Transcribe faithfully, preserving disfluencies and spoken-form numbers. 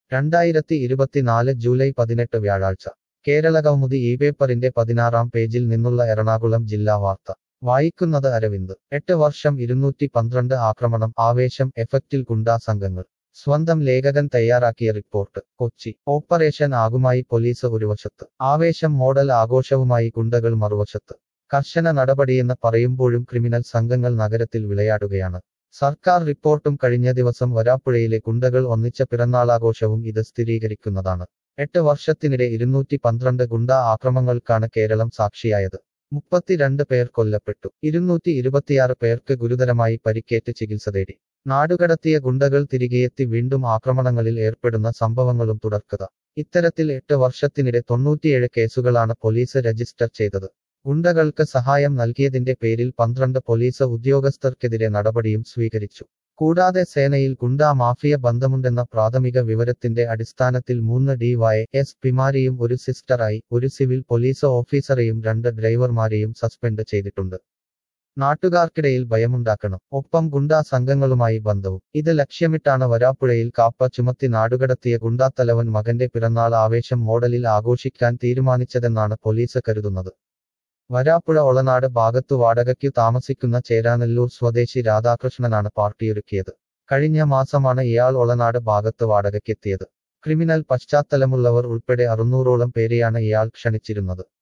രണ്ടായിരത്തി ഇരുപത്തിനാല് ജൂലൈ പതിനെട്ട് വ്യാഴാഴ്ച കേരളകൗമുദി ഈ പേപ്പറിന്റെ പതിനാറാം പേജിൽ നിന്നുള്ള എറണാകുളം ജില്ലാ വാർത്ത വായിക്കുന്നത് അരവിന്ദ്. എട്ട് വർഷം ഇരുന്നൂറ്റി പന്ത്രണ്ട് ആക്രമണം ആവേശം എഫക്റ്റിൽ ഗുണ്ടാ സംഘങ്ങൾ. സ്വന്തം ലേഖകൻ തയ്യാറാക്കിയ റിപ്പോർട്ട്. കൊച്ചി. ഓപ്പറേഷൻ ആകുമായി പോലീസ് ഒരുവശത്ത്, ആവേശം മോഡൽ ആഘോഷവുമായി ഗുണ്ടകൾ മറുവശത്ത്. കർശന നടപടിയെന്ന് പറയുമ്പോഴും ക്രിമിനൽ സംഘങ്ങൾ നഗരത്തിൽ വിളയാടുകയാണ്. സർക്കാർ റിപ്പോർട്ടും കഴിഞ്ഞ ദിവസം വരാപ്പുഴയിലെ ഗുണ്ടകൾ ഒന്നിച്ച പിറന്നാളാഘോഷവും ഇത് സ്ഥിരീകരിക്കുന്നതാണ്. എട്ട് വർഷത്തിനിടെ ഇരുന്നൂറ്റി പന്ത്രണ്ട് ഗുണ്ടാ ആക്രമങ്ങൾക്കാണ് കേരളം സാക്ഷിയായത്. മുപ്പത്തിരണ്ട് പേർ കൊല്ലപ്പെട്ടു. ഇരുന്നൂറ്റി ഇരുപത്തിയാറ് പേർക്ക് ഗുരുതരമായി പരിക്കേറ്റ് ചികിത്സ തേടി. നാടുകടത്തിയ ഗുണ്ടകൾ തിരികെയെത്തി വീണ്ടും ആക്രമണങ്ങളിൽ ഏർപ്പെടുന്ന സംഭവങ്ങളും തുടർക്കഥ. ഇത്തരത്തിൽ എട്ട് വർഷത്തിനിടെ തൊണ്ണൂറ്റിയേഴ് കേസുകളാണ് പോലീസ് രജിസ്റ്റർ ചെയ്തത്. ഗുണ്ടകൾക്ക് സഹായം നൽകിയതിന്റെ പേരിൽ പന്ത്രണ്ട് പോലീസ് ഉദ്യോഗസ്ഥർക്കെതിരെ നടപടിയും സ്വീകരിച്ചു. കൂടാതെ സേനയിൽ ഗുണ്ടാ മാഫിയ ബന്ധമുണ്ടെന്ന പ്രാഥമിക വിവരത്തിന്റെ അടിസ്ഥാനത്തിൽ മൂന്ന് ഡി വൈ എസ് പിമാരെയും ഒരു സിസ്റ്ററായി ഒരു സിവിൽ പോലീസ് ഓഫീസറെയും രണ്ട് ഡ്രൈവർമാരെയും സസ്പെൻഡ് ചെയ്തിട്ടുണ്ട്. നാട്ടുകാർക്കിടയിൽ ഭയമുണ്ടാക്കണം, ഒപ്പം ഗുണ്ടാ സംഘങ്ങളുമായി ബന്ധവും. ഇത് ലക്ഷ്യമിട്ടാണ് വരാപ്പുഴയിൽ കാപ്പ ചുമത്തി നാടുകടത്തിയ ഗുണ്ടാത്തലവൻ മകന്റെ പിറന്നാൾ ആവേശം മോഡലിൽ ആഘോഷിക്കാൻ തീരുമാനിച്ചതെന്നാണ് പോലീസ് കരുതുന്നത്. വരാപ്പുഴ ഒളനാട് ഭാഗത്തു വാടകയ്ക്കു താമസിക്കുന്ന ചേരാനെല്ലൂർ സ്വദേശി രാധാകൃഷ്ണനാണ് പാർട്ടിയൊരുക്കിയത്. കഴിഞ്ഞ മാസമാണ് ഇയാൾ ഒളനാട് ഭാഗത്ത് വാടകയ്ക്കെത്തിയത്. ക്രിമിനൽ പശ്ചാത്തലമുള്ളവർ ഉൾപ്പെടെ അറുന്നൂറോളം പേരെയാണ് ഇയാൾ ക്ഷണിച്ചിരുന്നത്.